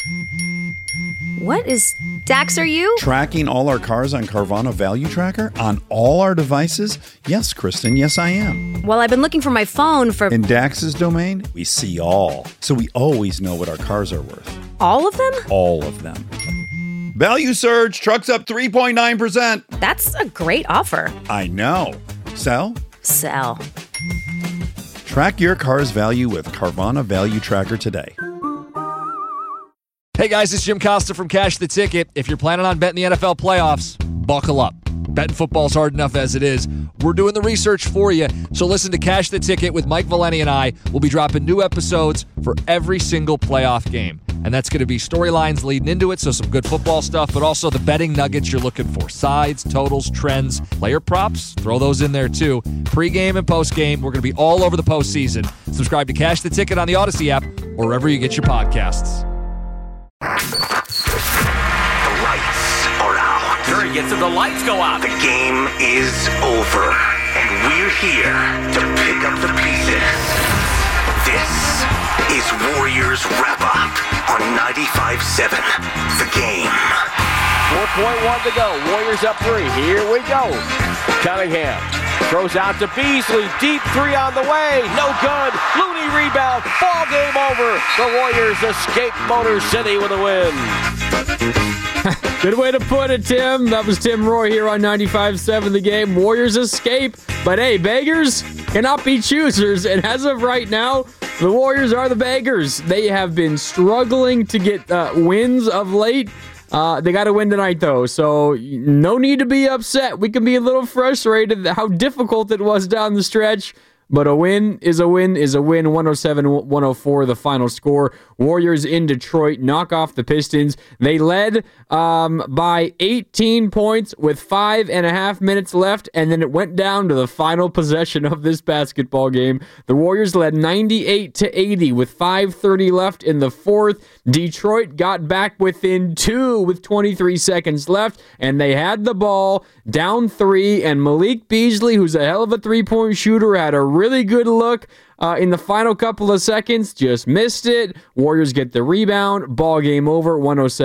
What is... Dax, are you? Tracking all our cars on Carvana Value Tracker on all our devices? Yes, Kristen, yes I am. Well, I've been looking for my phone for... In Dax's domain, we see all. So we always know what our cars are worth. All of them? All of them. Value surge, trucks up 3.9%. That's a great offer. I know. Sell? Sell. Track your car's value with Carvana Value Tracker today. Hey guys, it's Jim Costa from Cash the Ticket. If you're planning on betting the NFL playoffs, buckle up. Betting football's hard enough as it is. We're doing the research for you, so listen to Cash the Ticket with Mike Valeni and I. We'll be dropping new episodes for every single playoff game. And that's going to be storylines leading into it, so some good football stuff, but also the betting nuggets you're looking for. Sides, totals, trends, player props, throw those in there too. Pre-game and post-game, we're going to be all over the postseason. Subscribe to Cash the Ticket on the Odyssey app or wherever you get your podcasts. The lights are out. Curry gets it, the lights go out. The game is over, and we're here to pick up the pieces. This is Warriors Wrap-Up on 95.7 The Game. 4.1 to go. Warriors up 3. Here we go. Cunningham throws out to Beasley. Deep three on the way. No good. Looney rebound. Ball game over. The Warriors escape Motor City with a win. Good way to put it, Tim. That was Tim Roy here on 95.7 The Game. Warriors escape. But hey, beggars cannot be choosers. And as of right now, the Warriors are the beggars. They have been struggling to get wins of late. They got to win tonight, though, so no need to be upset. We can be a little frustrated at how difficult it was down the stretch, but a win is a win is a win. 107-104, the final score. Warriors in Detroit knock off the Pistons. They led by 18 points with 5.5 minutes left, and then it went down to the final possession of this basketball game. The Warriors led 98-80 with 5:30 left in the fourth. Detroit got back within 2 with 23 seconds left, and they had the ball down 3, and Malik Beasley, who's a hell of a three-point shooter, had a really good look in the final couple of seconds, just missed it. Warriors get the rebound. Ball game over.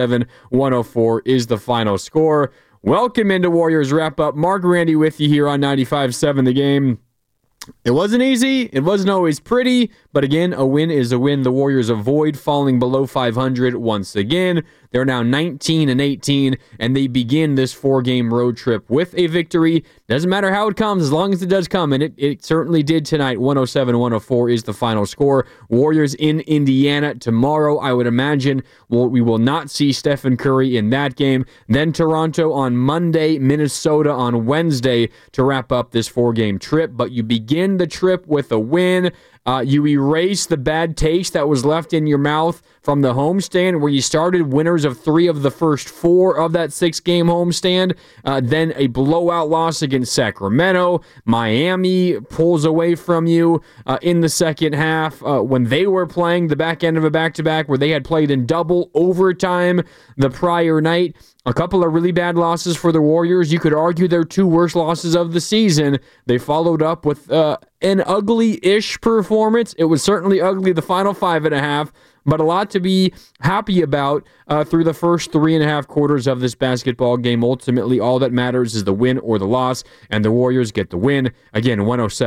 107-104 is the final score. Welcome into Warriors Wrap-Up. Mark Randy with you here on 95.7 The Game. It wasn't easy. It wasn't always pretty. But again, a win is a win. The Warriors avoid falling below 500 once again. They're now 19-18, and they begin this 4-game road trip with a victory. Doesn't matter how it comes, as long as it does come, and it certainly did tonight. 107-104 is the final score. Warriors in Indiana tomorrow. I would imagine we will not see Stephen Curry in that game. Then Toronto on Monday, Minnesota on Wednesday to wrap up this 4-game trip. But you begin the trip with a win. You erase the bad taste that was left in your mouth from the homestand, where you started winners of 3 of the first 4 of that 6-game homestand. Then a blowout loss against Sacramento. Miami pulls away from you in the second half when they were playing the back end of a back-to-back where they had played in double overtime the prior night. A couple of really bad losses for the Warriors. You could argue they're 2 worst losses of the season. They followed up with an ugly-ish performance. It was certainly ugly the final 5.5, but a lot to be happy about through the first 3.5 quarters of this basketball game. Ultimately, all that matters is the win or the loss, and the Warriors get the win. Again,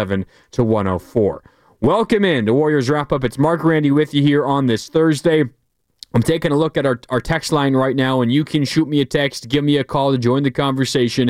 107-104. Welcome in to Warriors Wrap-Up. It's Mark Randy with you here on this Thursday. I'm taking a look at our text line right now, and you can shoot me a text, give me a call to join the conversation,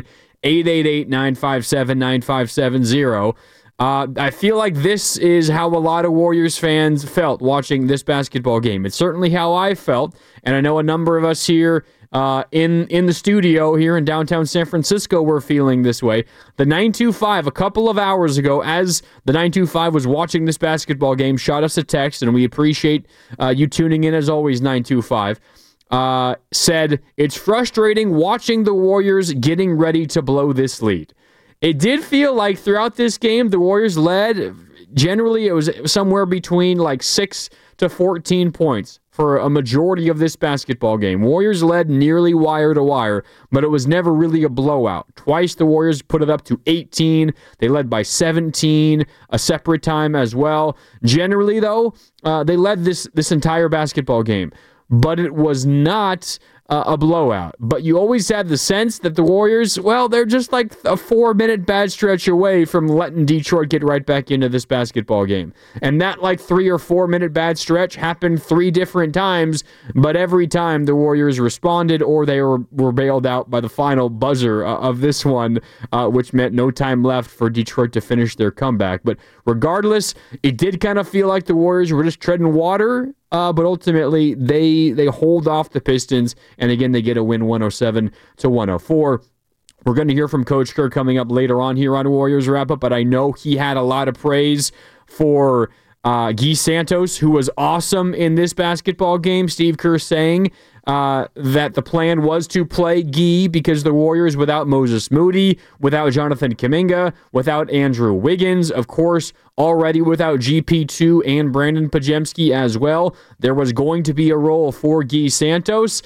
888-957-9570. I feel like this is how a lot of Warriors fans felt watching this basketball game. It's certainly how I felt, and I know a number of us here in the studio here in downtown San Francisco were feeling this way. The 925, a couple of hours ago, as the 925 was watching this basketball game, shot us a text, and we appreciate you tuning in as always, 925. Said, it's frustrating watching the Warriors getting ready to blow this lead. It did feel like throughout this game, the Warriors led. Generally, it was somewhere between like 6 to 14 points for a majority of this basketball game. Warriors led nearly wire to wire, but it was never really a blowout. Twice the Warriors put it up to 18. They led by 17 a separate time as well. Generally, though, they led this entire basketball game. but it was not a blowout. But you always had the sense that the Warriors, well, they're just like a 4-minute bad stretch away from letting Detroit get right back into this basketball game. And that like 3 or 4 minute bad stretch happened 3 different times, but every time the Warriors responded or they were bailed out by the final buzzer of this one, which meant no time left for Detroit to finish their comeback. But regardless, it did kind of feel like the Warriors were just treading water. But ultimately, they hold off the Pistons, and again, they get a win 107-104. We're going to hear from Coach Kerr coming up later on here on Warriors Wrap-Up, but I know he had a lot of praise for Guy Santos, who was awesome in this basketball game. Steve Kerr saying that the plan was to play Guy because the Warriors, without Moses Moody, without Jonathan Kuminga, without Andrew Wiggins, of course, already without GP2 and Brandon Podziemski as well, there was going to be a role for Guy Santos.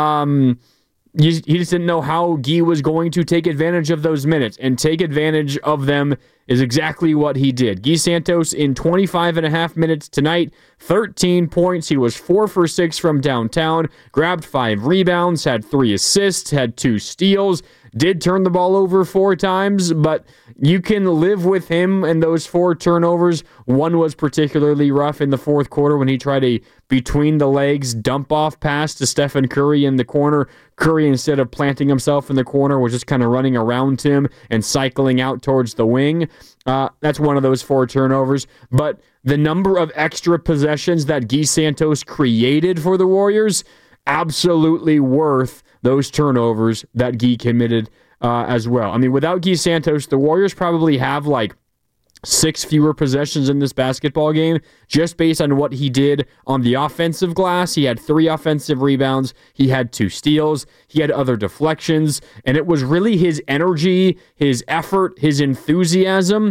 He just didn't know how Guy was going to take advantage of those minutes, and take advantage of them is exactly what he did. Guy Santos in 25 and a half minutes tonight, 13 points. He was 4 for 6 from downtown, grabbed 5 rebounds, had 3 assists, had 2 steals, did turn the ball over 4 times, but you can live with him and those 4 turnovers. One was particularly rough in the fourth quarter when he tried a between-the-legs dump-off pass to Stephen Curry in the corner. Curry, instead of planting himself in the corner, was just kind of running around him and cycling out towards the wing. That's one of those 4 turnovers. But the number of extra possessions that Guy Santos created for the Warriors, absolutely worth those turnovers that Guy committed as well. I mean, without Guy Santos, the Warriors probably have like 6 fewer possessions in this basketball game, just based on what he did on the offensive glass. He had 3 offensive rebounds. He had 2 steals. He had other deflections. And it was really his energy, his effort, his enthusiasm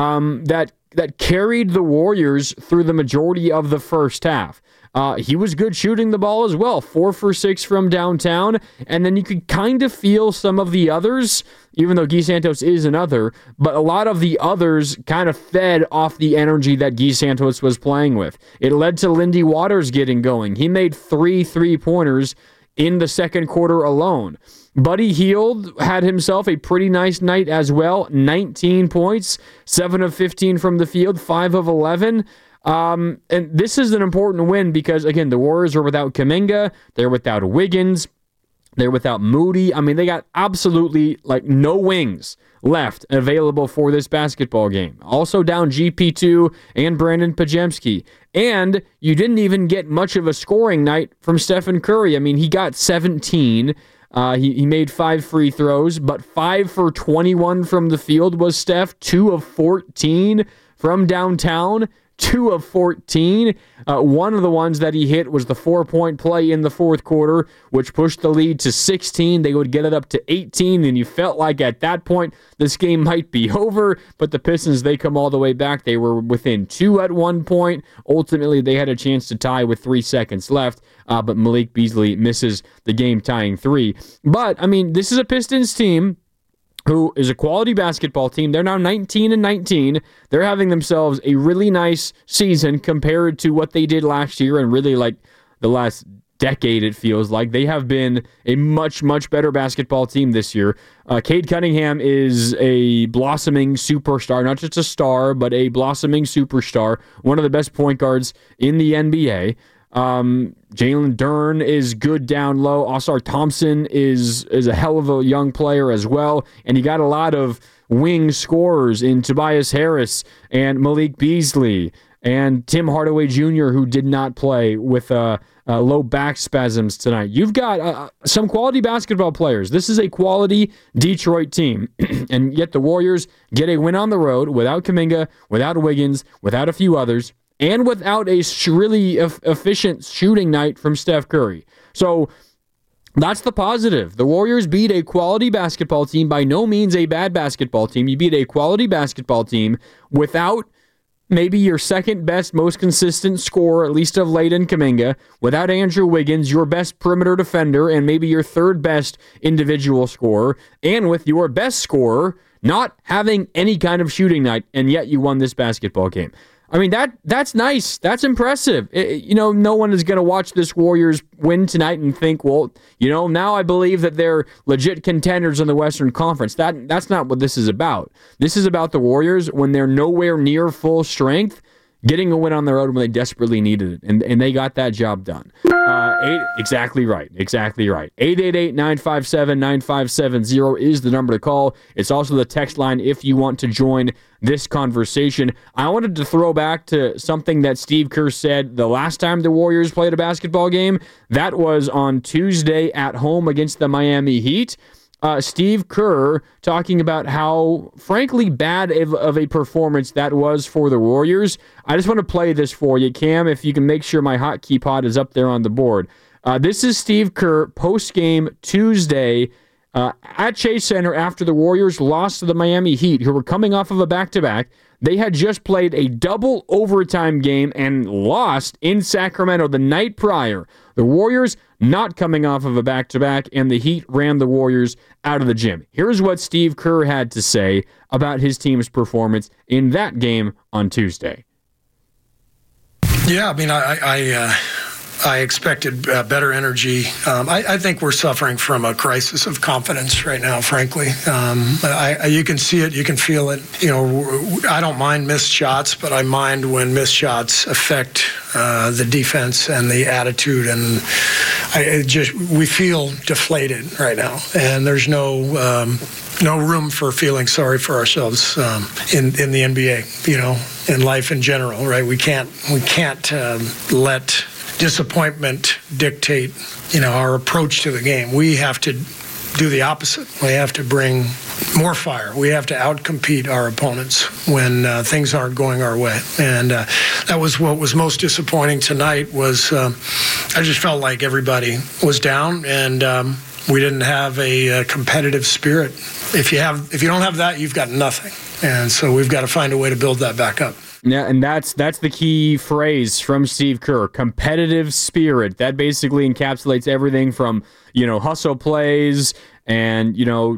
that carried the Warriors through the majority of the first half. He was good shooting the ball as well, 4 for 6 from downtown, and then you could kind of feel some of the others, even though Guy Santos is another, but a lot of the others kind of fed off the energy that Guy Santos was playing with. It led to Lindy Waters getting going. He made 3 3-pointers in the second quarter alone. Buddy Hield had himself a pretty nice night as well, 19 points, 7 of 15 from the field, 5 of 11. And this is an important win because, again, the Warriors are without Kuminga, they're without Wiggins, they're without Moody. I mean, they got absolutely like no wings left available for this basketball game. Also down GP2 and Brandon Podziemski. And you didn't even get much of a scoring night from Stephen Curry. I mean, he got 17. He made 5 free throws, but 5 for 21 from the field was Steph, 2 of 14 from downtown. 2 of 14. One of the ones that he hit was the 4-point play in the fourth quarter, which pushed the lead to 16. They would get it up to 18, and you felt like at that point this game might be over, but the Pistons, they come all the way back. They were within 2 at one point. Ultimately, they had a chance to tie with 3 seconds left, but Malik Beasley misses the game-tying 3. But, I mean, this is a Pistons team who is a quality basketball team. They're now 19-19. They're having themselves a really nice season compared to what they did last year and really like the last decade, it feels like. They have been a much, much better basketball team this year. Cade Cunningham is a blossoming superstar, not just a star, but a blossoming superstar, one of the best point guards in the NBA. Jalen Dern is good down low. Ausar Thompson is a hell of a young player as well. And you got a lot of wing scorers in Tobias Harris and Malik Beasley and Tim Hardaway Jr., who did not play with low back spasms tonight. You've got some quality basketball players. This is a quality Detroit team. And yet the Warriors get a win on the road without Kuminga, without Wiggins, without a few others, and without a really efficient shooting night from Steph Curry. So that's the positive. The Warriors beat a quality basketball team, by no means a bad basketball team. You beat a quality basketball team without maybe your second best, most consistent scorer, at least of late, in Kuminga, without Andrew Wiggins, your best perimeter defender, and maybe your third best individual scorer, and with your best scorer not having any kind of shooting night, and yet you won this basketball game. I mean, that's nice. That's impressive. No one is going to watch this Warriors win tonight and think, well, now I believe that they're legit contenders in the Western Conference. That's not what this is about. This is about the Warriors when they're nowhere near full strength, getting a win on the road when they desperately needed it, and they got that job done. Exactly right. 888-957-9570 is the number to call. It's also the text line if you want to join this conversation. I wanted to throw back to something that Steve Kerr said the last time the Warriors played a basketball game. That was on Tuesday at home against the Miami Heat. Steve Kerr talking about how, frankly, bad of a performance that was for the Warriors. I just want to play this for you, Cam, if you can make sure my hotkey pod is up there on the board. This is Steve Kerr post-game Tuesday at Chase Center after the Warriors lost to the Miami Heat, who were coming off of a back-to-back. They had just played a double overtime game and lost in Sacramento the night prior. The Warriors not coming off of a back-to-back, and the Heat ran the Warriors out of the gym. Here's what Steve Kerr had to say about his team's performance in that game on Tuesday. Yeah, I mean, I expected better energy. I think we're suffering from a crisis of confidence right now, frankly. You can see it, you can feel it. I don't mind missed shots, but I mind when missed shots affect the defense and the attitude, and we feel deflated right now, and there's no room for feeling sorry for ourselves in the NBA, in life in general, right? We can't let disappointment dictate, our approach to the game. We have to do the opposite. We have to bring more fire. We have to outcompete our opponents when things aren't going our way. And that was what was most disappointing tonight. Was I just felt like everybody was down, and we didn't have a competitive spirit. If you don't have that, you've got nothing. And so we've got to find a way to build that back up. Yeah, and that's the key phrase from Steve Kerr, competitive spirit. That basically encapsulates everything from, hustle plays and,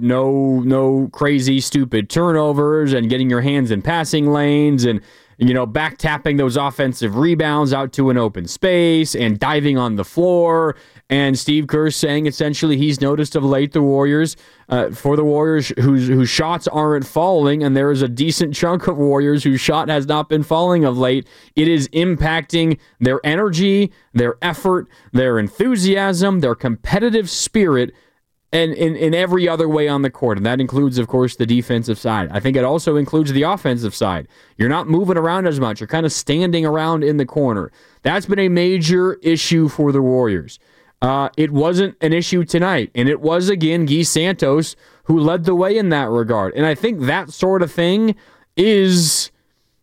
no crazy, stupid turnovers and getting your hands in passing lanes and, back tapping those offensive rebounds out to an open space and diving on the floor. And Steve Kerr saying essentially he's noticed of late the Warriors, for the Warriors whose shots aren't falling, and there is a decent chunk of Warriors whose shot has not been falling of late. It is impacting their energy, their effort, their enthusiasm, their competitive spirit, and in every other way on the court. And that includes, of course, the defensive side. I think it also includes the offensive side. You're not moving around as much. You're kind of standing around in the corner. That's been a major issue for the Warriors. It wasn't an issue tonight, and it was, again, Guy Santos who led the way in that regard. And I think that sort of thing is,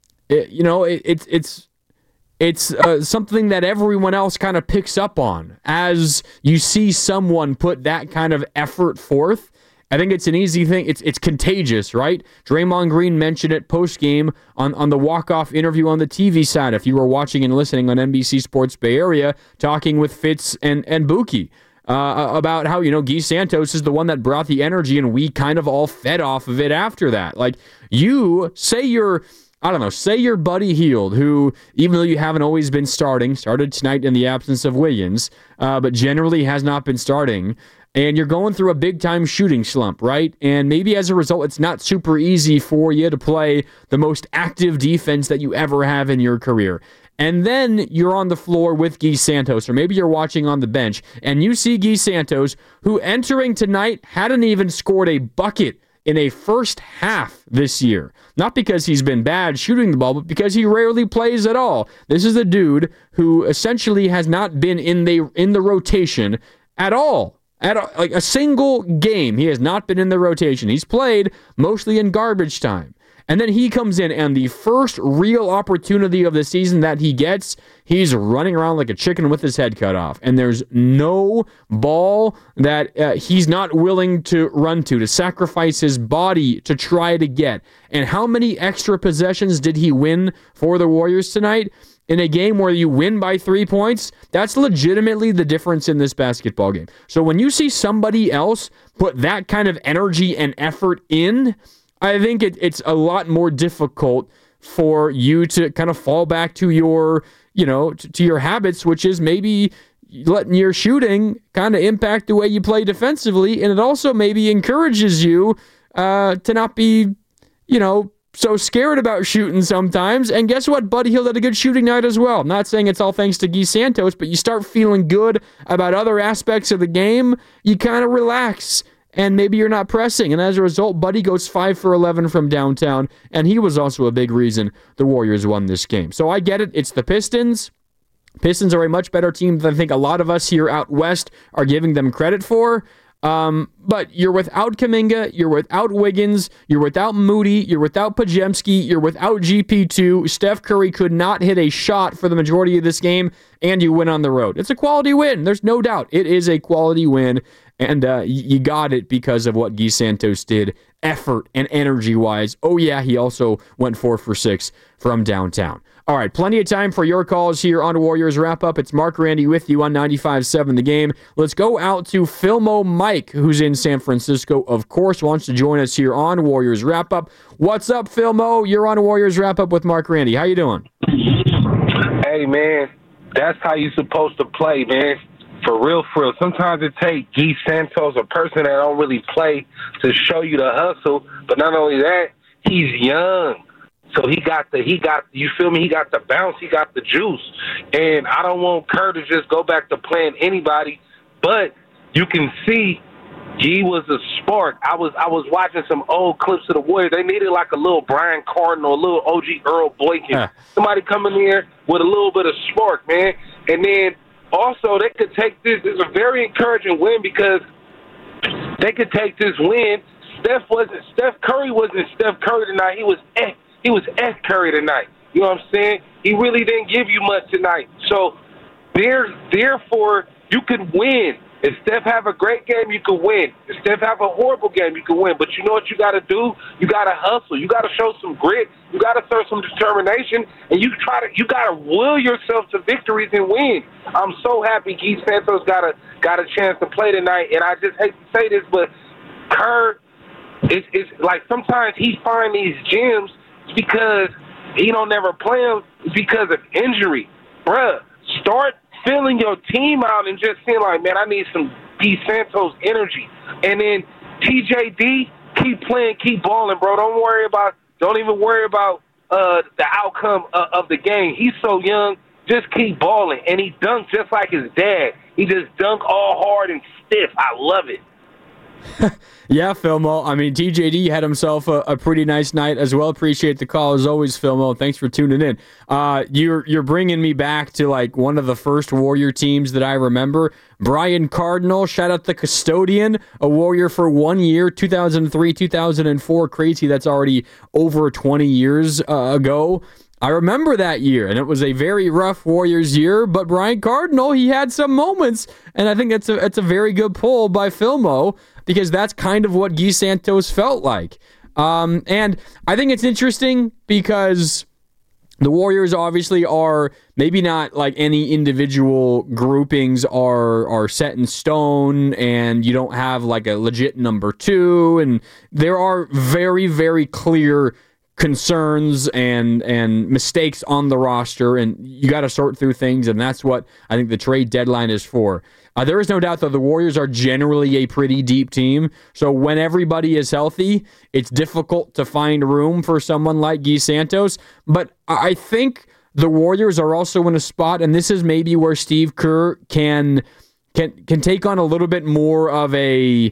it's something that everyone else kind of picks up on as you see someone put that kind of effort forth. I think it's an easy thing. It's contagious, right? Draymond Green mentioned it post-game on the walk-off interview on the TV side, if you were watching and listening on NBC Sports Bay Area, talking with Fitz and Buki about how, Guy Santos is the one that brought the energy, and we kind of all fed off of it after that. Like, say you're Buddy Hield, who, even though you haven't always been started tonight in the absence of Wiggins, but generally has not been starting, and you're going through a big-time shooting slump, right? And maybe as a result, it's not super easy for you to play the most active defense that you ever have in your career. And then you're on the floor with Guy Santos, or maybe you're watching on the bench, and you see Guy Santos, who entering tonight hadn't even scored a bucket in a first half this year. Not because he's been bad shooting the ball, but because he rarely plays at all. This is a dude who essentially has not been in the rotation at all. Like a single game, he has not been in the rotation. He's played mostly in garbage time. And then he comes in, and the first real opportunity of the season that he gets, he's running around like a chicken with his head cut off. And there's no ball that he's not willing to run to sacrifice his body to try to get. And how many extra possessions did he win for the Warriors tonight? In a game where you win by 3 points, that's legitimately the difference in this basketball game. So when you see somebody else put that kind of energy and effort in, I think it's a lot more difficult for you to kind of fall back to your, to your habits, which is maybe letting your shooting kind of impact the way you play defensively. And it also maybe encourages you to not be, so scared about shooting sometimes. And guess what? Buddy Hield had a good shooting night as well. I'm not saying it's all thanks to Guy Santos, but you start feeling good about other aspects of the game, you kind of relax. And maybe you're not pressing. And as a result, Buddy goes 5 for 11 from downtown. And he was also a big reason the Warriors won this game. So I get it. It's the Pistons. Pistons are a much better team than I think a lot of us here out west are giving them credit for. But you're without Kuminga, you're without Wiggins, you're without Moody, you're without Podziemski, you're without GP2. Steph Curry could not hit a shot for the majority of this game, and you win on the road. It's a quality win. There's no doubt. It is a quality win, and you got it because of what Guy Santos did, effort and energy-wise. Oh, yeah, he also went 4 for 6 from downtown. All right, plenty of time for your calls here on Warriors Wrap-Up. It's Mark Randy with you on 95.7 The Game. Let's go out to Filmo Mike, who's in San Francisco, of course, wants to join us here on Warriors Wrap-Up. What's up, Filmo? You're on Warriors Wrap-Up with Mark Randy. How you doing? Hey, man, that's how you're supposed to play, man. For real. Sometimes it takes Guy Santos, a person that don't really play, to show you the hustle. But not only that, he's young. So he got you feel me? He got the bounce, he got the juice. And I don't want Kerr to just go back to playing anybody, but you can see he was a spark. I was watching some old clips of the Warriors. They needed like a little Brian Cardinal, a little OG Earl Boykin. Somebody coming here with a little bit of spark, man. And then also they could take this. It's a very encouraging win because they could take this win. Steph Curry wasn't Steph Curry tonight. He was F Curry tonight. You know what I'm saying? He really didn't give you much tonight. So therefore, you could win. If Steph have a great game, you could win. If Steph have a horrible game, you could win. But you know what you got to do? You got to hustle. You got to show some grit. You got to show some determination, and you got to will yourself to victories and win. I'm so happy Guy Santos got a chance to play tonight, and I just hate to say this, but Kerr, it's like sometimes he find these gems because he don't never play them because of injury. Bruh, start filling your team out and just saying like, man, I need some Guy Santos energy. And then TJD, keep playing, keep balling, bro. Don't even worry about the outcome of the game. He's so young. Just keep balling. And he dunked just like his dad. He just dunked all hard and stiff. I love it. Yeah, Filmo. I mean, TJD had himself a pretty nice night as well. Appreciate the call as always, Filmo. Thanks for tuning in. You're bringing me back to like one of the first Warrior teams that I remember. Brian Cardinal, shout out the custodian, a Warrior for 1 year, 2003, 2004. Crazy, that's already over 20 years ago. I remember that year, and it was a very rough Warriors year, but Brian Cardinal, he had some moments, and I think it's a very good pull by Filmo, because that's kind of what Guy Santos felt like. And I think it's interesting because the Warriors obviously are maybe not like any individual groupings are set in stone, and you don't have like a legit number 2, and there are very, very clear concerns and mistakes on the roster, and you got to sort through things, and that's what I think the trade deadline is for. There is no doubt that the Warriors are generally a pretty deep team, so when everybody is healthy, it's difficult to find room for someone like Guy Santos, but I think the Warriors are also in a spot, and this is maybe where Steve Kerr can take on a little bit more of a...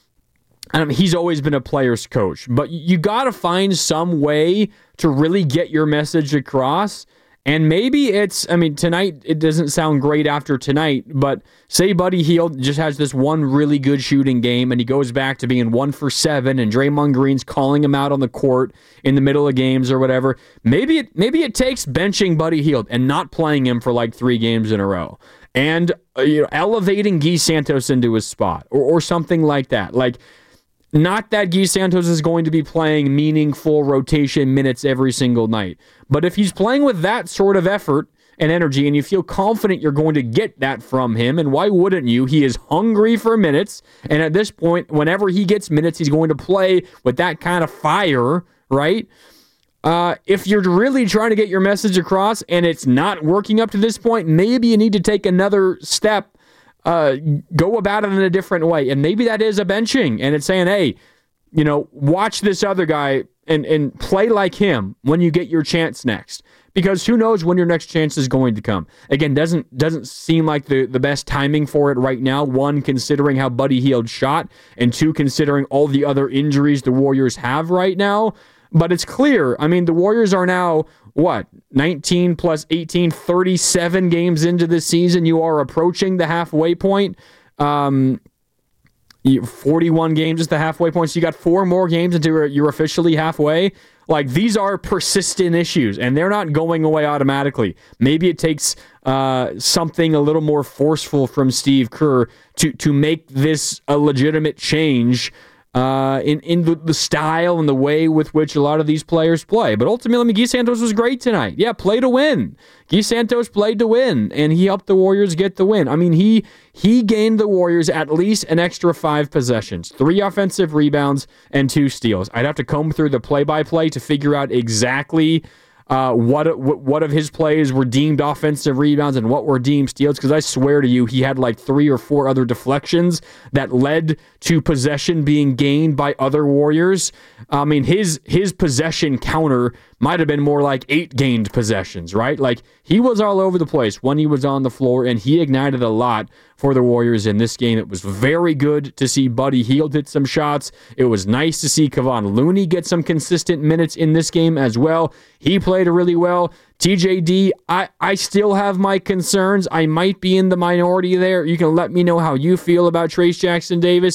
he's always been a player's coach, but you got to find some way to really get your message across. And maybe tonight it doesn't sound great after tonight, but say Buddy Hield just has this one really good shooting game and he goes back to being 1 for 7 and Draymond Green's calling him out on the court in the middle of games or whatever. Maybe it takes benching Buddy Hield and not playing him for like 3 games in a row and elevating Guy Santos into his spot or something like that. Like, not that Guy Santos is going to be playing meaningful rotation minutes every single night, but if he's playing with that sort of effort and energy and you feel confident you're going to get that from him, and why wouldn't you? He is hungry for minutes, and at this point, whenever he gets minutes, he's going to play with that kind of fire, right? If you're really trying to get your message across and it's not working up to this point, maybe you need to take another step, go about it in a different way. And maybe that is a benching, and it's saying, hey, watch this other guy and play like him when you get your chance next. Because who knows when your next chance is going to come. Again, doesn't seem like the best timing for it right now. One, considering how Buddy Hield shot, and two, considering all the other injuries the Warriors have right now. But it's clear. I mean, the Warriors are now, 19 plus 18, 37 games into the season. You are approaching the halfway point. 41 games is the halfway point. So you got 4 more games until you're officially halfway. Like, these are persistent issues, and they're not going away automatically. Maybe it takes something a little more forceful from Steve Kerr to make this a legitimate change in the style and the way with which a lot of these players play. But ultimately, Guy Santos was great tonight. Yeah, play to win. Guy Santos played to win, and he helped the Warriors get the win. I mean, he gained the Warriors at least an extra 5 possessions, 3 offensive rebounds, and 2 steals. I'd have to comb through the play-by-play to figure out exactly what of his plays were deemed offensive rebounds and what were deemed steals, because I swear to you, he had like 3 or 4 other deflections that led to possession being gained by other Warriors. I mean, his possession counter might have been more like 8 gained possessions, right? Like, he was all over the place when he was on the floor, and he ignited a lot for the Warriors in this game. It was very good to see Buddy Hield hit some shots. It was nice to see Kevon Looney get some consistent minutes in this game as well. He played really well. TJD, I still have my concerns. I might be in the minority there. You can let me know how you feel about Trayce Jackson-Davis,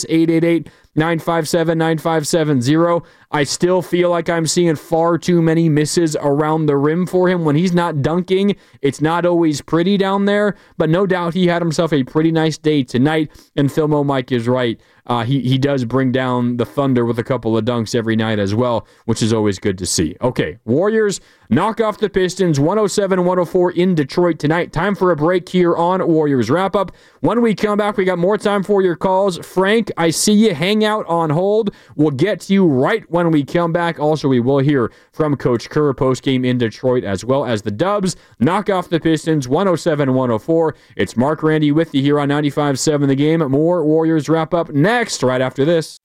888-957-9570. I still feel like I'm seeing far too many misses around the rim for him. When he's not dunking, it's not always pretty down there, but no doubt he had himself a pretty nice day tonight, and Philmo Mike is right. He does bring down the Thunder with a couple of dunks every night as well, which is always good to see. Okay, Warriors knock off the Pistons 107-104 in Detroit tonight. Time for a break here on Warriors Wrap-Up. When we come back, we got more time for your calls. Frank, I see you. Hang out on hold. We'll get to you right when we come back. Also, we will hear from Coach Kerr post-game in Detroit, as well as the Dubs knock off the Pistons 107-104. It's Mark Randy with you here on 95.7 The Game. More Warriors Wrap-Up next, right after this.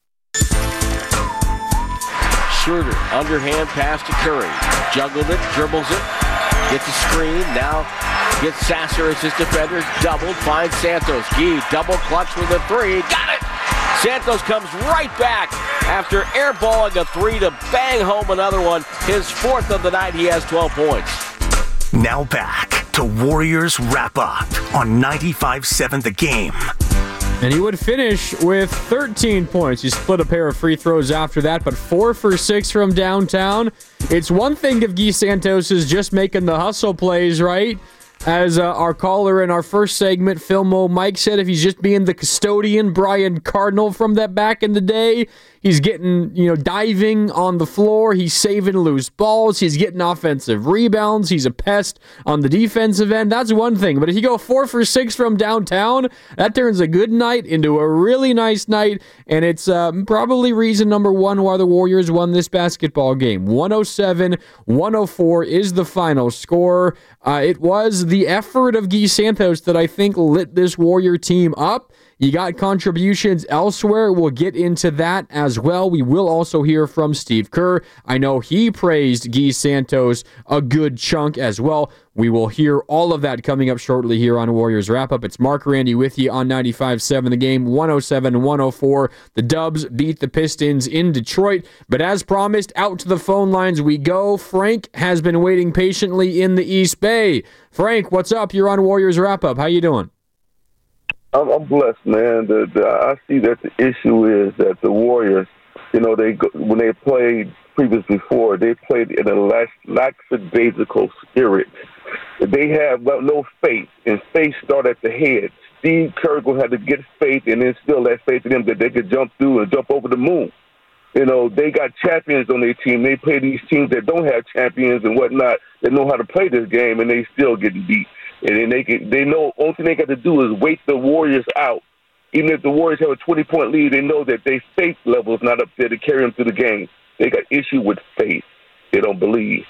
Schroeder, underhand pass to Curry. Juggled it, dribbles it, gets a screen. Now gets Sasser as his defender. Doubled, finds Santos. Gee, double clutch with a 3. Got it! Santos comes right back after airballing a 3 to bang home another one. His 4th of the night. He has 12 points. Now back to Warriors Wrap-Up on 95.7 The Game. And he would finish with 13 points. He split a pair of free throws after that, but 4 for 6 from downtown. It's one thing if Guy Santos is just making the hustle plays, right? As our caller in our first segment, Philmo Mike, said, if he's just being the custodian, Brian Cardinal from that back in the day, he's getting, diving on the floor. He's saving loose balls. He's getting offensive rebounds. He's a pest on the defensive end. That's one thing. But if you go 4 for 6 from downtown, that turns a good night into a really nice night. And it's probably reason number 1 why the Warriors won this basketball game. 107-104 is the final score. It was the effort of Guy Santos that I think lit this Warrior team up. You got contributions elsewhere. We'll get into that as well. We will also hear from Steve Kerr. I know he praised Guy Santos a good chunk as well. We will hear all of that coming up shortly here on Warriors Wrap-Up. It's Mark Randy with you on 95.7 The Game, 107-104. The Dubs beat the Pistons in Detroit. But as promised, out to the phone lines we go. Frank has been waiting patiently in the East Bay. Frank, what's up? You're on Warriors Wrap-Up. How you doing? I'm blessed, man. I see that the issue is that the Warriors, when they played previously before, they played in a lackadaisical spirit. They have no faith, and faith started at the head. Steve Kerr had to get faith and instill that faith in them that they could jump through and jump over the moon. They got champions on their team. They play these teams that don't have champions and whatnot that know how to play this game, and they still getting beat. And then they know only thing they got to do is wait the Warriors out. Even if the Warriors have a 20-point lead, they know that their faith level is not up there to carry them through the game. They got issue with faith. They don't believe.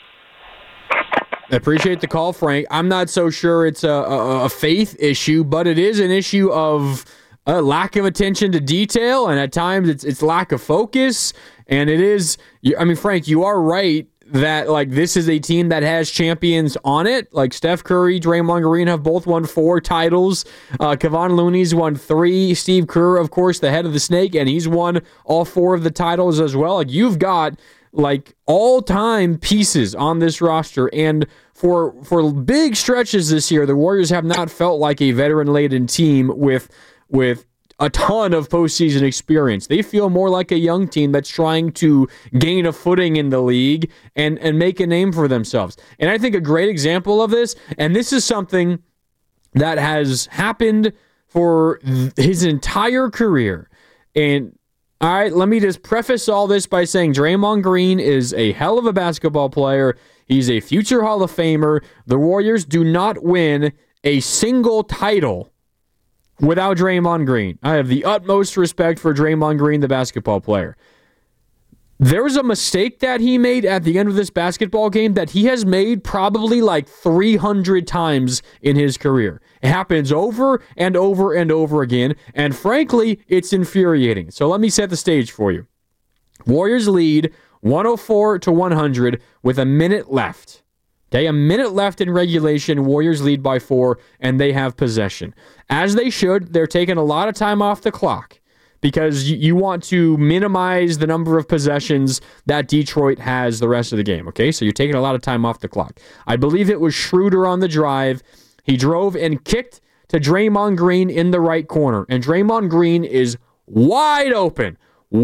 I appreciate the call, Frank. I'm not so sure it's a faith issue, but it is an issue of a lack of attention to detail, and at times it's lack of focus. And it is, I mean, Frank, you are right that like this is a team that has champions on it. Like Steph Curry, Draymond Green have both won 4 titles. Kevon Looney's won 3. Steve Kerr, of course, the head of the snake, and he's won all 4 of the titles as well. Like you've got like all-time pieces on this roster, and for big stretches this year, the Warriors have not felt like a veteran-laden team with a ton of postseason experience. They feel more like a young team that's trying to gain a footing in the league and make a name for themselves. And I think a great example of this, and this is something that has happened for his entire career. And all right, let me just preface all this by saying Draymond Green is a hell of a basketball player. He's a future Hall of Famer. The Warriors do not win a single title without Draymond Green. I have the utmost respect for Draymond Green, the basketball player. There was a mistake that he made at the end of this basketball game that he has made probably like 300 times in his career. It happens over and over and over again, and frankly, it's infuriating. So let me set the stage for you. Warriors lead 104-100 with a minute left. Okay, a minute left in regulation. Warriors lead by 4, and they have possession. As they should, they're taking a lot of time off the clock because you want to minimize the number of possessions that Detroit has the rest of the game. Okay, so you're taking a lot of time off the clock. I believe it was Schroeder on the drive. He drove and kicked to Draymond Green in the right corner, and Draymond Green is wide open.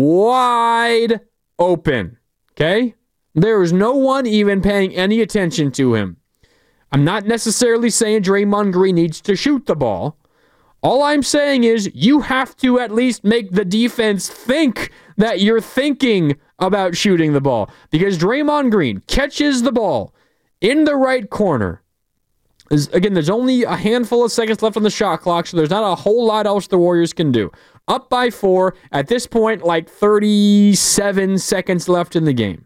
Wide open. Okay? There is no one even paying any attention to him. I'm not necessarily saying Draymond Green needs to shoot the ball. All I'm saying is you have to at least make the defense think that you're thinking about shooting the ball. Because Draymond Green catches the ball in the right corner. Again, there's only a handful of seconds left on the shot clock, so there's not a whole lot else the Warriors can do. Up by 4, at this point, like 37 seconds left in the game.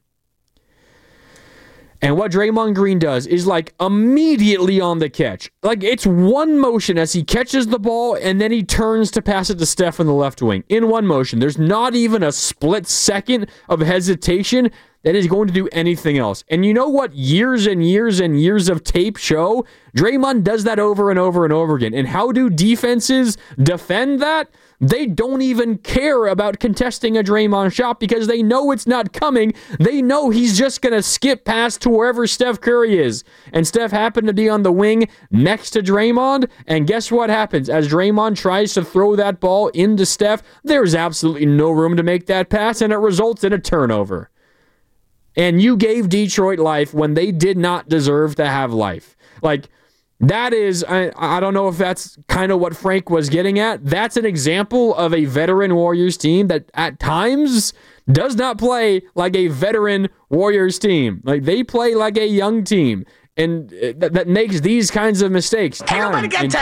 And what Draymond Green does is like immediately on the catch. Like it's one motion as he catches the ball and then he turns to pass it to Steph in the left wing. In one motion. There's not even a split second of hesitation that is going to do anything else. And you know what years and years and years of tape show? Draymond does that over and over and over again. And how do defenses defend that? They don't even care about contesting a Draymond shot because they know it's not coming. They know he's just going to skip past to wherever Steph Curry is. And Steph happened to be on the wing next to Draymond. And guess what happens? As Draymond tries to throw that ball into Steph, there's absolutely no room to make that pass, and it results in a turnover. And you gave Detroit life when they did not deserve to have life. Like, that is, I don't know if that's kind of what Frank was getting at. That's an example of a veteran Warriors team that at times does not play like a veteran Warriors team. Like they play like a young team. And that makes these kinds of mistakes time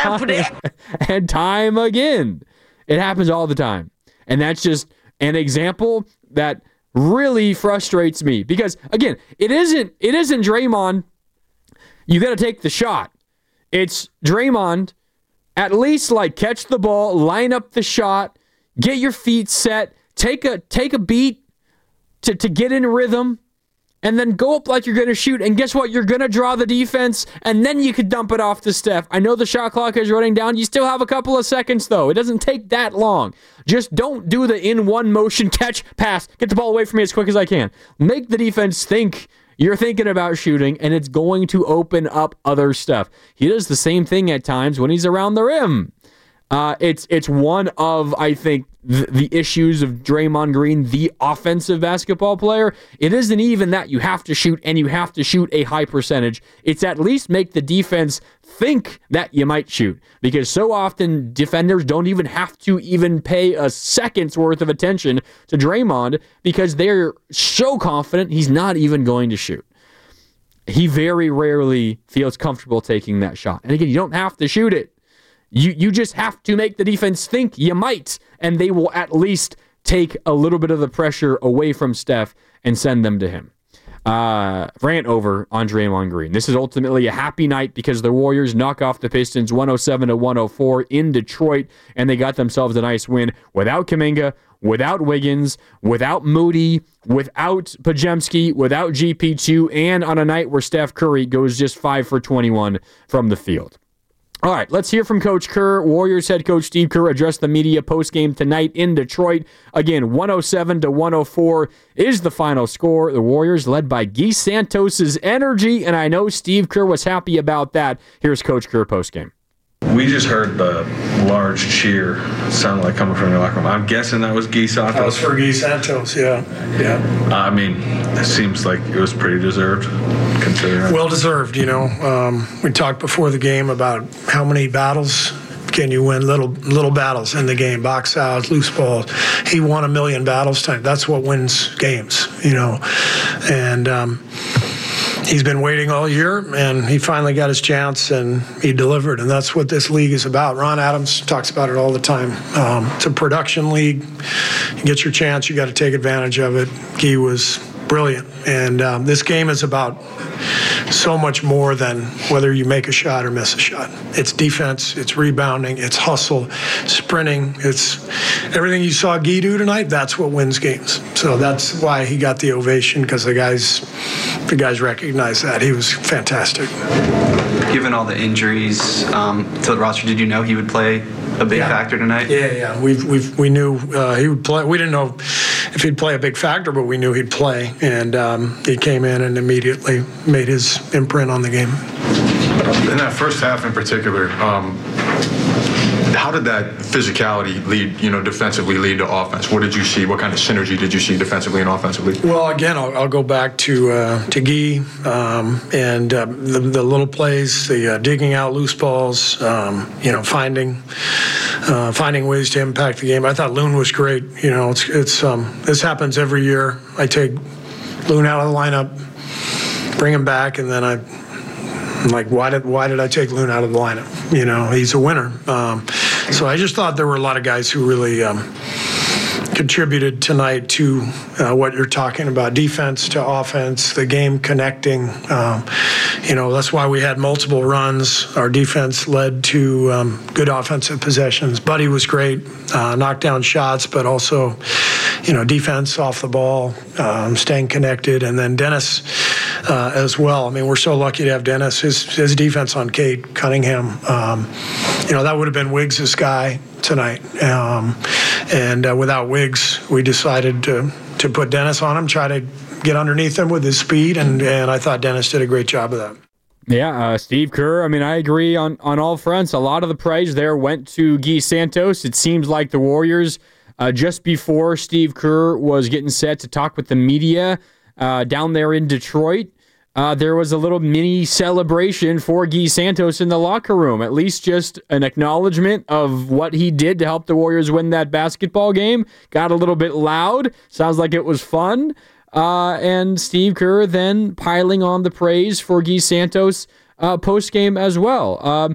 and time again. It happens all the time. And that's just an example that really frustrates me. Because, again, it isn't Draymond, you got to take the shot. It's Draymond, at least like catch the ball, line up the shot, get your feet set, take a beat to get in rhythm, and then go up like you're going to shoot. And guess what? You're going to draw the defense, and then you could dump it off to Steph. I know the shot clock is running down. You still have a couple of seconds, though. It doesn't take that long. Just don't do the in-one motion catch, pass, get the ball away from me as quick as I can. Make the defense think you're thinking about shooting, and it's going to open up other stuff. He does the same thing at times when he's around the rim. It's one of, I think, the issues of Draymond Green, the offensive basketball player. It isn't even that you have to shoot, and you have to shoot a high percentage. It's at least make the defense think that you might shoot. Because so often, defenders don't even have to even pay a second's worth of attention to Draymond because they're so confident he's not even going to shoot. He very rarely feels comfortable taking that shot. And again, you don't have to shoot it. You just have to make the defense think you might, and they will at least take a little bit of the pressure away from Steph and send them to him. rant over on Draymond Green. This is ultimately a happy night because the Warriors knock off the Pistons 107-104 in Detroit, and they got themselves a nice win without Kuminga, without Wiggins, without Moody, without Podziemski, without GP2, and on a night where Steph Curry goes just 5 for 21 from the field. All right, let's hear from Coach Kerr. Warriors head coach Steve Kerr addressed the media postgame tonight in Detroit. Again, 107-104 is the final score. The Warriors led by Guy Santos' energy, and I know Steve Kerr was happy about that. Here's Coach Kerr postgame. We just heard the large cheer sound like coming from your locker room. I'm guessing that was Guy Santos. That was for Guy Santos, yeah. I mean, it seems like it was pretty deserved, considering. Well deserved, you know. We talked before the game about how many battles can you win, little battles in the game, box outs, loose balls. He won 1 million battles tonight. That's what wins games, you know. And he's been waiting all year, and he finally got his chance, and he delivered, and that's what this league is about. Ron Adams talks about it all the time. It's a production league. You get your chance, you got to take advantage of it. He was brilliant, and this game is about so much more than whether you make a shot or miss a shot. It's defense, it's rebounding, it's hustle, sprinting, it's everything you saw Guy do tonight. That's what wins games. So that's why he got the ovation, because the guys recognized that. He was fantastic. Given all the injuries to the roster, did you know he would play a big factor tonight? Yeah. We knew he would play. We didn't know if he'd play a big factor, but we knew he'd play, and he came in and immediately made his imprint on the game. In that first half in particular, how did that physicality lead, defensively lead to offense? What did you see? What kind of synergy did you see defensively and offensively? Well, again, I'll go back to Guy and the little plays, the digging out loose balls, finding ways to impact the game. I thought Loon was great. It's this happens every year. I take Loon out of the lineup, bring him back, and then I'm like, why did I take Loon out of the lineup? He's a winner. So I just thought there were a lot of guys who really contributed tonight to what you're talking about, defense to offense, the game connecting. That's why we had multiple runs. Our defense led to good offensive possessions. Buddy was great, knocked down shots, but also, defense off the ball, staying connected. And then Dennis as well. I mean, we're so lucky to have Dennis. His defense on Cade Cunningham, that would have been Wiggs' guy tonight. And without Wiggs, we decided to put Dennis on him, try to get underneath him with his speed, and I thought Dennis did a great job of that. Yeah, Steve Kerr, I agree on all fronts. A lot of the praise there went to Guy Santos. It seems like the Warriors, just before Steve Kerr was getting set to talk with the media down there in Detroit, there was a little mini celebration for Guy Santos in the locker room, at least just an acknowledgement of what he did to help the Warriors win that basketball game. Got a little bit loud. Sounds like it was fun. And Steve Kerr then piling on the praise for Guy Santos post-game as well.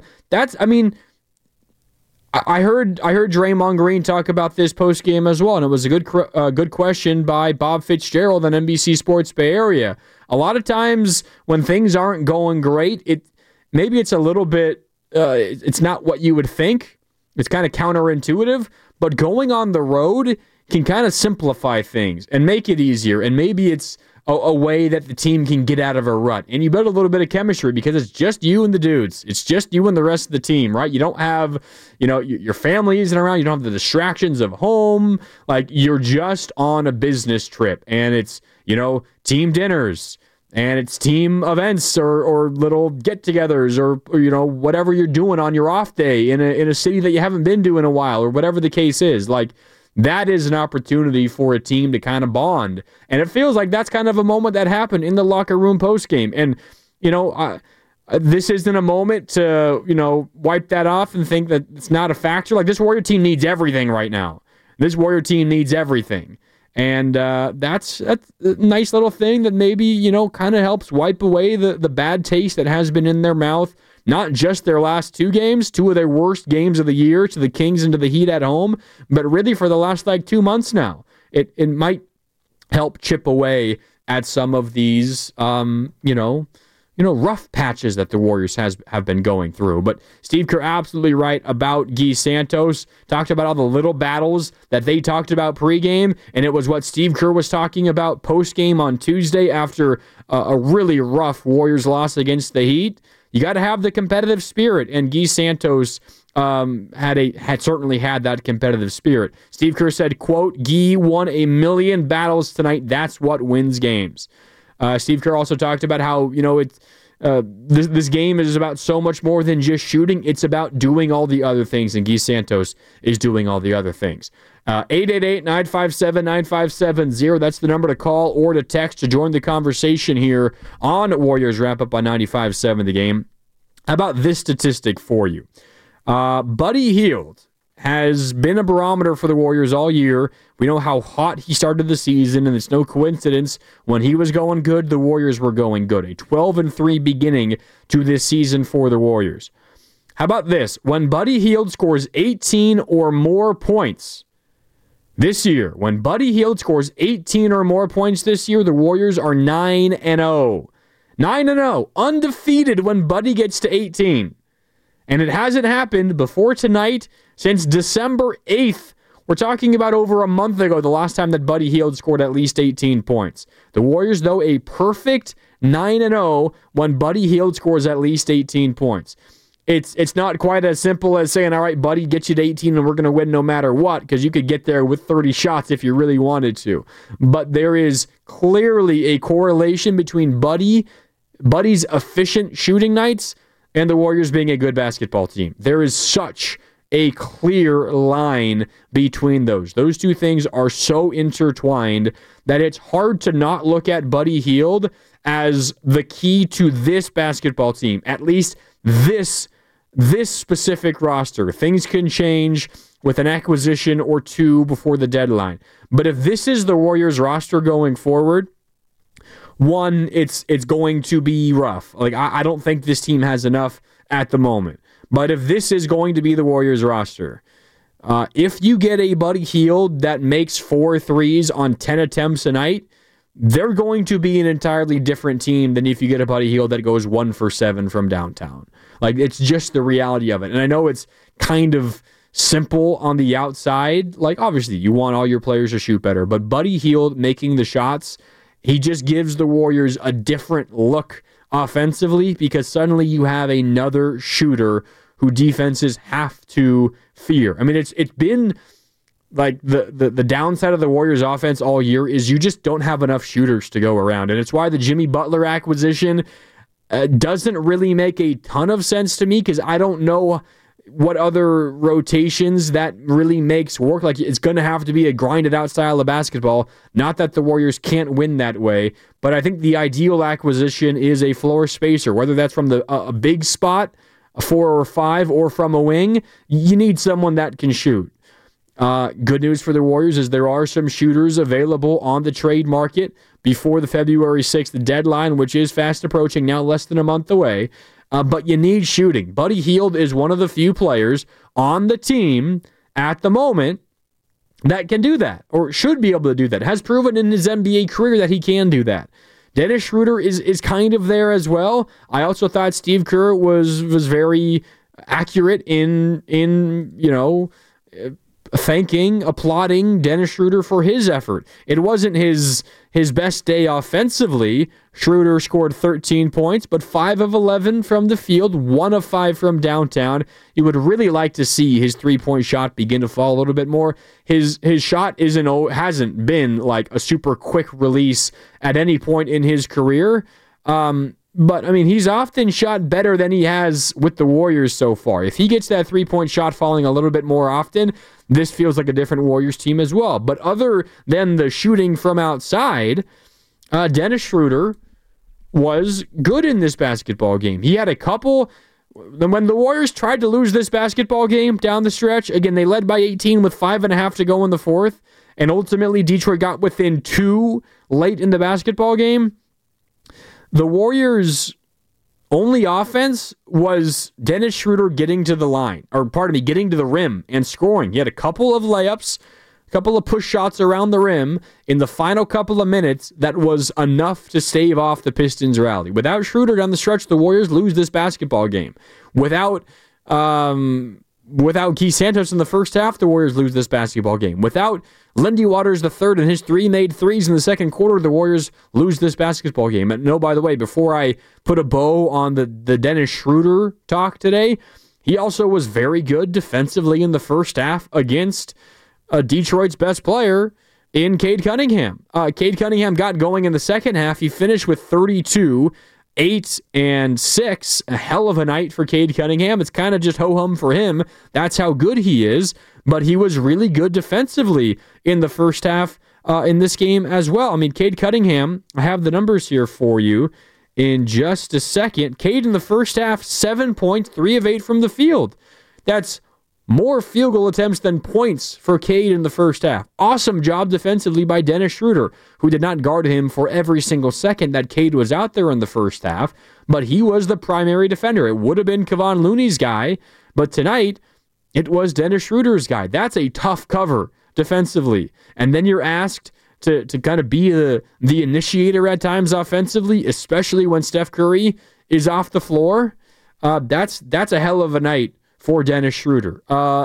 I heard Draymond Green talk about this post-game as well, and it was a good question by Bob Fitzgerald on NBC Sports Bay Area. A lot of times when things aren't going great, maybe it's a little bit, it's not what you would think. It's kind of counterintuitive, but going on the road can kind of simplify things and make it easier, and maybe it's a way that the team can get out of a rut. And you build a little bit of chemistry because it's just you and the dudes. It's just you and the rest of the team, right? You don't have, your family isn't around. You don't have the distractions of home. Like, you're just on a business trip, and it's, team dinners, and it's team events or little get-togethers or whatever you're doing on your off day in a city that you haven't been to in a while, or whatever the case is. Like, that is an opportunity for a team to kind of bond. And it feels like that's kind of a moment that happened in the locker room postgame. And, this isn't a moment to, wipe that off and think that it's not a factor. Like, this Warrior team needs everything right now. This Warrior team needs everything. And that's a nice little thing that maybe, kind of helps wipe away the bad taste that has been in their mouth. Not just their last two games, two of their worst games of the year to the Kings and to the Heat at home, but really for the last 2 months now. It might help chip away at some of these, rough patches that the Warriors have been going through. But Steve Kerr absolutely right about Guy Santos. Talked about all the little battles that they talked about pregame, and it was what Steve Kerr was talking about postgame on Tuesday after a really rough Warriors loss against the Heat. You got to have the competitive spirit, and Guy Santos had certainly had that competitive spirit. Steve Kerr said, quote, "Guy won a million battles tonight. That's what wins games." Steve Kerr also talked about how, this game is about so much more than just shooting. It's about doing all the other things, and Guy Santos is doing all the other things. 888-957-9570. That's the number to call or to text to join the conversation here on Warriors Wrap-Up on 95.7 The Game. How about this statistic for you? Buddy Hield has been a barometer for the Warriors all year. We know how hot he started the season, and it's no coincidence. When he was going good, the Warriors were going good. A 12-3 beginning to this season for the Warriors. How about this? When Buddy Hield scores 18 or more points this year, when Buddy Hield scores 18 or more points this year, the Warriors are 9-0. 9-0. Undefeated when Buddy gets to 18. And it hasn't happened before tonight since December 8th. We're talking about over a month ago, the last time that Buddy Hield scored at least 18 points. The Warriors, though, a perfect 9-0 when Buddy Hield scores at least 18 points. It's not quite as simple as saying, all right, Buddy, get you to 18 and we're going to win no matter what, because you could get there with 30 shots if you really wanted to. But there is clearly a correlation between Buddy's efficient shooting nights and the Warriors being a good basketball team. There is such a clear line between those. Those two things are so intertwined that it's hard to not look at Buddy Hield as the key to this basketball team, at least this specific roster. Things can change with an acquisition or two before the deadline. But if this is the Warriors roster going forward, one, it's going to be rough. Like, I don't think this team has enough at the moment. But if this is going to be the Warriors roster, if you get a Buddy Hield that makes 4 threes on 10 attempts a night, they're going to be an entirely different team than if you get a Buddy Hield that goes 1 for 7 from downtown. Like, it's just the reality of it. And I know it's kind of simple on the outside. Like, obviously, you want all your players to shoot better. But Buddy Hield making the shots, he just gives the Warriors a different look offensively, because suddenly you have another shooter who defenses have to fear. I mean, it's been like the downside of the Warriors offense all year is you just don't have enough shooters to go around. And it's why the Jimmy Butler acquisition doesn't really make a ton of sense to me, because I don't know what other rotations that really makes work. Like, it's going to have to be a grinded out style of basketball. Not that the Warriors can't win that way, but I think the ideal acquisition is a floor spacer, whether that's from a big spot, a 4 or 5, or from a wing. You need someone that can shoot. Good news for the Warriors is there are some shooters available on the trade market before the February 6th deadline, which is fast approaching, now less than a month away. But you need shooting. Buddy Hield is one of the few players on the team at the moment that can do that, or should be able to do that. Has proven in his NBA career that he can do that. Dennis Schroeder is kind of there as well. I also thought Steve Kerr was very accurate in applauding Dennis Schroeder for his effort. It wasn't his best day offensively. Schroeder scored 13 points, but 5 of 11 from the field, 1 of 5 from downtown. You would really like to see his three-point shot begin to fall a little bit more. His shot hasn't been like a super quick release at any point in his career. But, I mean, he's often shot better than he has with the Warriors so far. If he gets that three-point shot falling a little bit more often, this feels like a different Warriors team as well. But other than the shooting from outside, Dennis Schroeder was good in this basketball game. He had a couple. When the Warriors tried to lose this basketball game down the stretch, again, they led by 18 with 5.5 to go in the fourth, and ultimately Detroit got within 2 late in the basketball game. The Warriors' only offense was Dennis Schroeder getting to the line, getting to the rim and scoring. He had a couple of layups, a couple of push shots around the rim in the final couple of minutes that was enough to stave off the Pistons rally. Without Schroeder down the stretch, the Warriors lose this basketball game. Without Guy Santos in the first half, the Warriors lose this basketball game. Without Lindy Waters III and his 3 made threes in the second quarter, the Warriors lose this basketball game. And no, by the way, before I put a bow on the Dennis Schroeder talk today, he also was very good defensively in the first half against Detroit's best player in Cade Cunningham. Cade Cunningham got going in the second half. He finished with 32, 8, and 6. A hell of a night for Cade Cunningham. It's kind of just ho-hum for him. That's how good he is. But he was really good defensively in the first half in this game as well. I mean, Cade Cunningham, I have the numbers here for you in just a second. Cade in the first half, 7 points, 3 of 8 from the field. That's more field goal attempts than points for Cade in the first half. Awesome job defensively by Dennis Schroeder, who did not guard him for every single second that Cade was out there in the first half, but he was the primary defender. It would have been Kevon Looney's guy, but tonight it was Dennis Schroeder's guy. That's a tough cover defensively. And then you're asked to kind of be the initiator at times offensively, especially when Steph Curry is off the floor. That's a hell of a night for Dennis Schroeder.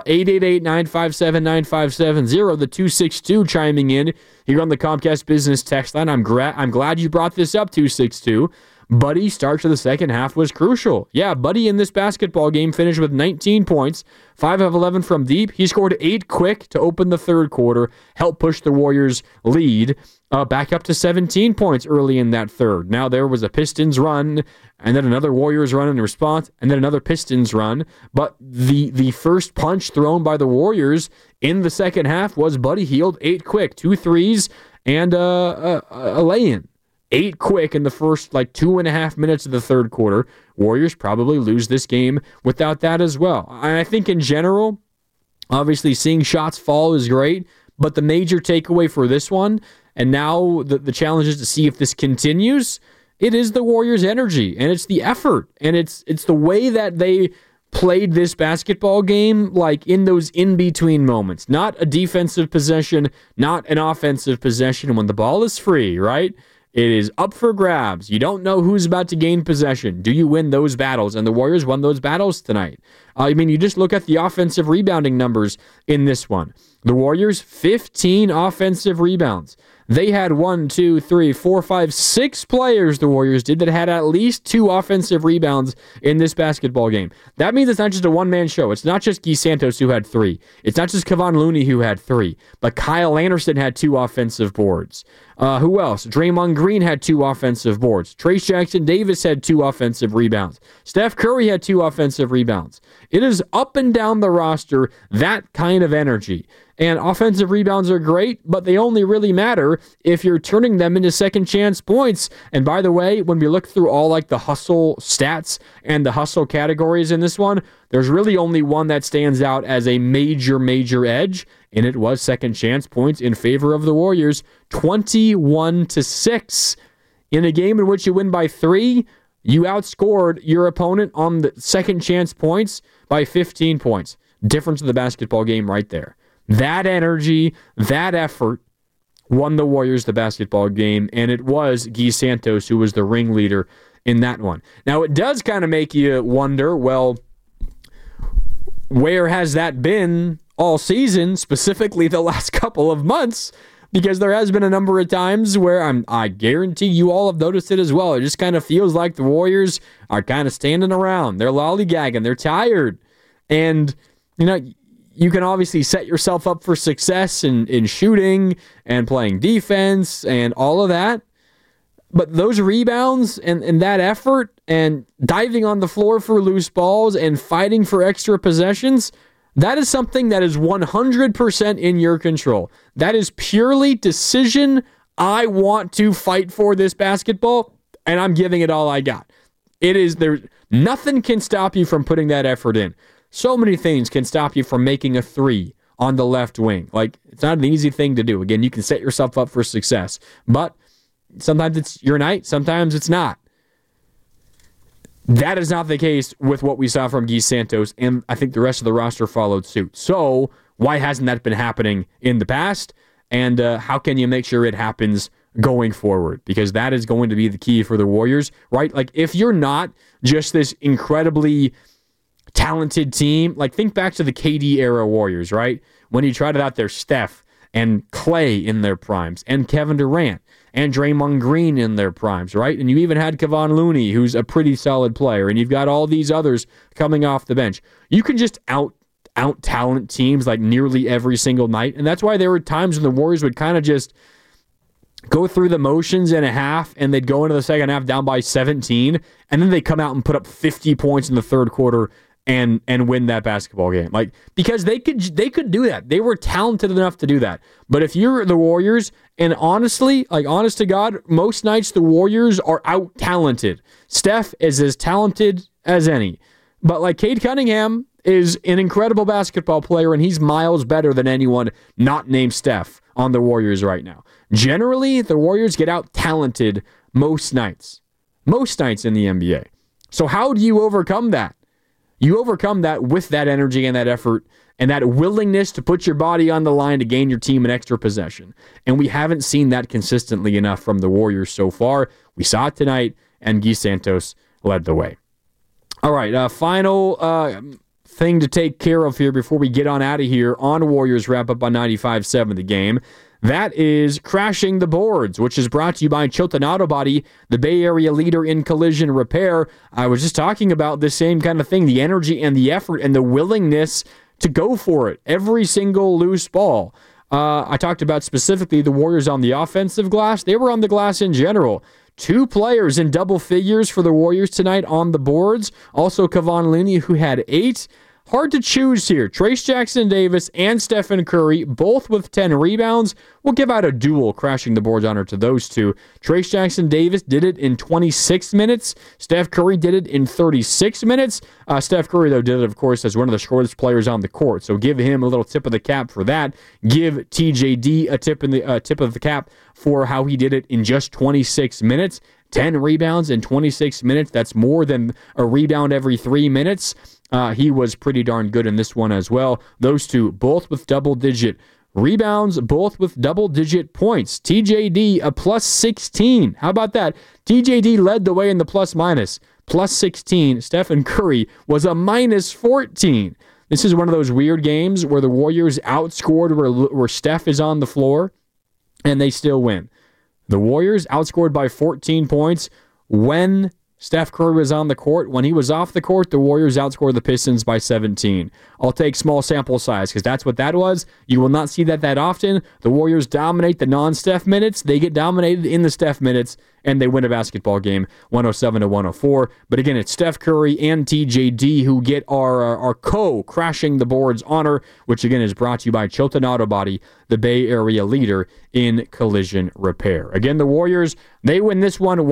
888-957-9570, the 262 chiming in here on the Comcast Business text line. I'm glad you brought this up, 262. Buddy's start to the second half was crucial. Yeah, Buddy in this basketball game finished with 19 points, 5 of 11 from deep. He scored 8 quick to open the third quarter, helped push the Warriors' lead back up to 17 points early in that third. Now there was a Pistons run, and then another Warriors run in response, and then another Pistons run. But the first punch thrown by the Warriors in the second half was Buddy Hield, 8 quick, 2 threes, and a lay-in. 8 quick in the first 2.5 minutes of the third quarter. Warriors probably lose this game without that as well. And I think in general, obviously seeing shots fall is great, but the major takeaway for this one, and now the challenge is to see if this continues, it is the Warriors' energy, and it's the effort, and it's the way that they played this basketball game, in those in-between moments. Not a defensive possession, not an offensive possession when the ball is free, right? It is up for grabs. You don't know who's about to gain possession. Do you win those battles? And the Warriors won those battles tonight. You just look at the offensive rebounding numbers in this one. The Warriors, 15 offensive rebounds. They had 6 players, the Warriors did, that had at least 2 offensive rebounds in this basketball game. That means it's not just a one-man show. It's not just Guy Santos who had 3. It's not just Kevon Looney who had 3. But Kyle Anderson had 2 offensive boards. Who else? Draymond Green had 2 offensive boards. Trayce Jackson-Davis had 2 offensive rebounds. Steph Curry had 2 offensive rebounds. It is up and down the roster, that kind of energy. And offensive rebounds are great, but they only really matter if you're turning them into second chance points. And by the way, when we look through all the hustle stats and the hustle categories in this one, there's really only one that stands out as a major edge, and it was second chance points in favor of the Warriors, 21-6. In a game in which you win by 3, you outscored your opponent on the second chance points by 15 points. Difference of the basketball game right there. That energy, that effort won the Warriors the basketball game, and it was Guy Santos who was the ringleader in that one. Now, it does kind of make you wonder, well, where has that been all season, specifically the last couple of months? Because there has been a number of times where I guarantee you all have noticed it as well. It just kind of feels like the Warriors are kind of standing around. They're lollygagging. They're tired. And, you can obviously set yourself up for success in shooting and playing defense and all of that. But those rebounds and that effort and diving on the floor for loose balls and fighting for extra possessions, that is something that is 100% in your control. That is purely decision. I want to fight for this basketball, and I'm giving it all I got. Nothing can stop you from putting that effort in. So many things can stop you from making a 3 on the left wing. It's not an easy thing to do. Again, you can set yourself up for success. But sometimes it's your night, sometimes it's not. That is not the case with what we saw from Guy Santos, and I think the rest of the roster followed suit. So, Why hasn't that been happening in the past? And how can you make sure it happens going forward? Because that is going to be the key for the Warriors, right? Like, if you're not just this incredibly talented team, like, think back to the KD era Warriors, right? When you tried out there Steph and Clay in their primes, and Kevin Durant and Draymond Green in their primes, right? And you even had Kevon Looney, who's a pretty solid player, and you've got all these others coming off the bench. You can just out-talent teams like nearly every single night, and that's why there were times when the Warriors would kind of just go through the motions in a half, and they'd go into the second half down by 17, and then they come out and put up 50 points in the third quarter and win that basketball game. Like, because they could do that. They were talented enough to do that. But if you're the Warriors, and honestly, like, honest to God, most nights the Warriors are out-talented. Steph is as talented as any. But like, Cade Cunningham is an incredible basketball player, and he's miles better than anyone not named Steph on the Warriors right now. Generally, the Warriors get out-talented most nights. Most nights in the NBA. So how do you overcome that? You overcome that with that energy and that effort and that willingness to put your body on the line to gain your team an extra possession. And we haven't seen that consistently enough from the Warriors so far. We saw it tonight, and Guy Santos led the way. All right, final thing to take care of here before we get on out of here on Warriors Wrap-Up on 95.7 The Game. That is Crashing the Boards, which is brought to you by Chilton Auto Body, the Bay Area leader in collision repair. I was just talking about the same kind of thing, the energy and the effort and the willingness to go for it. Every single loose ball. I talked about specifically the Warriors on the offensive glass. They were on the glass in general. 2 players in double figures for the Warriors tonight on the boards. Also Kevon Looney, who had 8. Hard to choose here. Trayce Jackson-Davis and Stephen Curry, both with 10 rebounds. We'll give out a dual crashing the boards honor to those two. Trayce Jackson-Davis did it in 26 minutes. Steph Curry did it in 36 minutes. Steph Curry, though, did it, of course, as one of the shortest players on the court. So give him a little tip of the cap for that. Give TJD a tip of the cap for how he did it in just 26 minutes. 10 rebounds in 26 minutes. That's more than a rebound every 3 minutes. He was pretty darn good in this one as well. Those two, both with double-digit rebounds, both with double-digit points. TJD, a plus 16. How about that? TJD led the way in the plus-minus. Plus 16. Stephen Curry was a minus 14. This is one of those weird games where the Warriors outscored where Steph is on the floor, and they still win. The Warriors outscored by 14 points when Steph Curry was on the court. When he was off the court, the Warriors outscored the Pistons by 17. I'll take small sample size because that's what that was. You will not see that often. The Warriors dominate the non-Steph minutes. They get dominated in the Steph minutes, and they win a basketball game 107-104. But again, it's Steph Curry and TJD who get our crashing the boards honor, which again is brought to you by Chilton Auto Body, the Bay Area leader in collision repair. Again, the Warriors, they win this one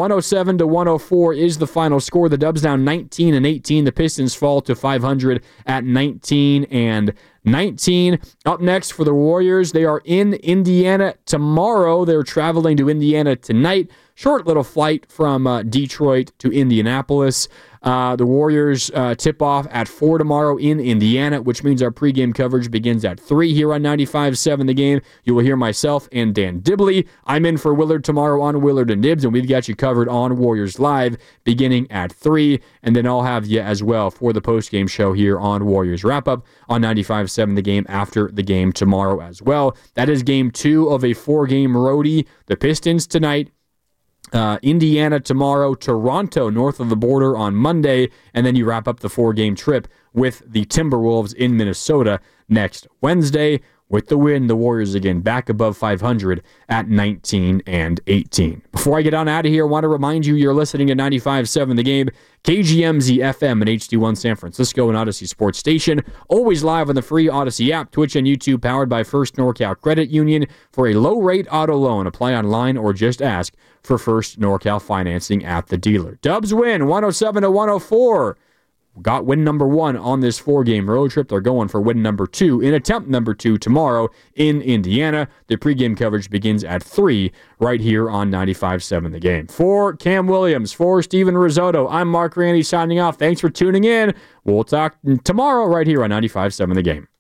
107-104 is the final score. The Dubs down 19-18. The Pistons fall to 500 at 19-19. Up next for the Warriors, they are in Indiana tomorrow. They're traveling to Indiana tonight. Short little flight from Detroit to Indianapolis. The Warriors tip off at 4 tomorrow in Indiana, which means our pregame coverage begins at 3 here on 95.7 The Game. You will hear myself and Dan Dibley. I'm in for Willard tomorrow on Willard and Dibs, and we've got you covered on Warriors Live beginning at 3, and then I'll have you as well for the postgame show here on Warriors Wrap-Up on 95.7 The Game after the game tomorrow as well. That is game 2 of a 4-game roadie. The Pistons tonight, Indiana tomorrow, Toronto north of the border on Monday, and then you wrap up the 4-game trip with the Timberwolves in Minnesota next Wednesday. With the win, the Warriors again back above 500 at 19-18. Before I get on out of here, I want to remind you you're listening to 95.7 The Game, KGMZ FM and HD1 San Francisco and Odyssey Sports Station. Always live on the free Odyssey app, Twitch and YouTube, powered by First NorCal Credit Union. For a low-rate auto loan, apply online or just ask for First NorCal financing at the dealer. Dubs win 107-104. Got win number 1 on this 4-game road trip. They're going for win number 2 in attempt number 2 tomorrow in Indiana. The pregame coverage begins at 3 right here on 95.7 The Game. For Cam Williams, for Steven Risotto, I'm Mark Randy signing off. Thanks for tuning in. We'll talk tomorrow right here on 95.7 The Game.